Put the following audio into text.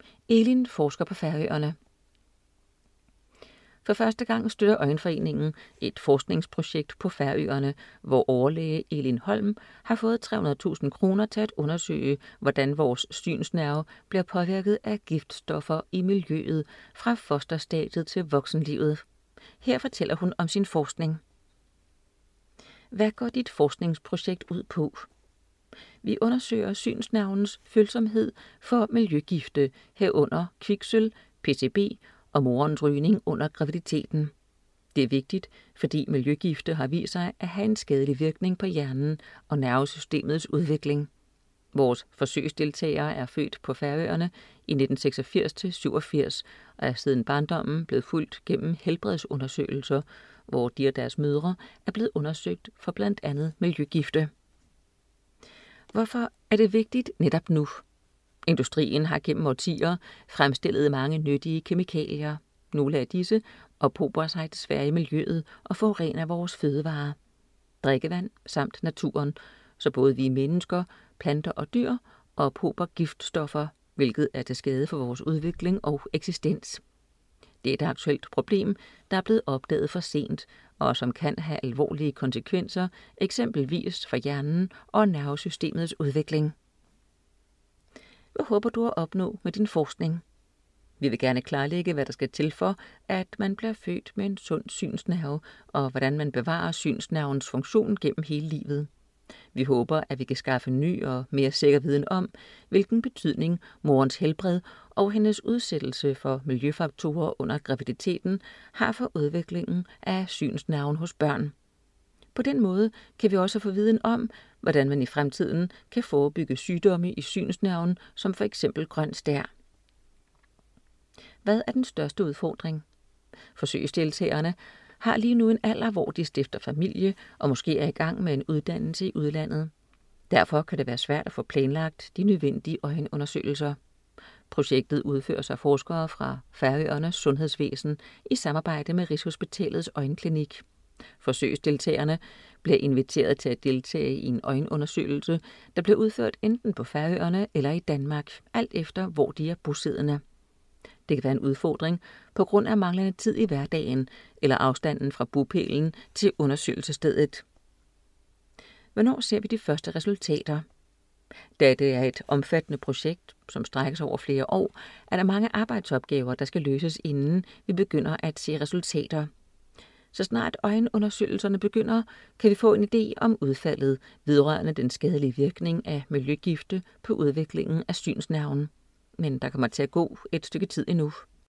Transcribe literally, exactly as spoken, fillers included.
Elin forsker på Færøerne. For første gang støtter Øjenforeningen et forskningsprojekt på Færøerne, hvor overlæge Elin Holm har fået tre hundrede tusind kroner til at undersøge, hvordan vores synsnerve bliver påvirket af giftstoffer i miljøet fra fosterstadiet til voksenlivet. Her fortæller hun om sin forskning. Hvad går dit forskningsprojekt ud på? Vi undersøger synsnervens følsomhed for miljøgifte, herunder kviksølv, P C B og morens rygning under graviditeten. Det er vigtigt, fordi miljøgifte har vist sig at have en skadelig virkning på hjernen og nervesystemets udvikling. Vores forsøgsdeltagere er født på Færøerne i nitten seksogfirs til syvogfirs og er siden barndommen blevet fulgt gennem helbredsundersøgelser, hvor de og deres mødre er blevet undersøgt for blandt andet miljøgifte. Hvorfor er det vigtigt netop nu? Industrien har gennem årtier fremstillet mange nyttige kemikalier. Nogle af disse ophober sig desværre i miljøet og forurener vores fødevarer, drikkevand samt naturen, så både vi mennesker, planter og dyr ophober giftstoffer, hvilket er til skade for vores udvikling og eksistens. Det er et aktuelt problem, der er blevet opdaget for sent, og som kan have alvorlige konsekvenser, eksempelvis for hjernen og nervesystemets udvikling. Hvad håber du at opnå med din forskning? Vi vil gerne klarlægge, hvad der skal til for, at man bliver født med en sund synsnerve, og hvordan man bevarer synsnervens funktion gennem hele livet. Vi håber, at vi kan skaffe ny og mere sikker viden om, hvilken betydning morens helbred og hendes udsættelse for miljøfaktorer under graviditeten har for udviklingen af synsnerven hos børn. På den måde kan vi også få viden om, hvordan man i fremtiden kan forebygge sygdomme i synsnerven, som for eksempel grøn stær. Hvad er den største udfordring? Forsøgsdeltagerne har lige nu en alder, hvor de stifter familie og måske er i gang med en uddannelse i udlandet. Derfor kan det være svært at få planlagt de nødvendige øjenundersøgelser. Projektet udføres af forskere fra Færøernes sundhedsvæsen i samarbejde med Rigshospitalets øjenklinik. Forsøgsdeltagerne bliver inviteret til at deltage i en øjenundersøgelse, der bliver udført enten på Færøerne eller i Danmark, alt efter hvor de er bosiddende. Det kan være en udfordring på grund af manglende tid i hverdagen eller afstanden fra bopælen til undersøgelsesstedet. Hvornår ser vi de første resultater? Da det er et omfattende projekt, som strækker sig over flere år, er der mange arbejdsopgaver, der skal løses, inden vi begynder at se resultater. Så snart øjenundersøgelserne begynder, kan vi få en idé om udfaldet vedrørende den skadelige virkning af miljøgifte på udviklingen af synsnerven. Men der kommer til at gå et stykke tid endnu.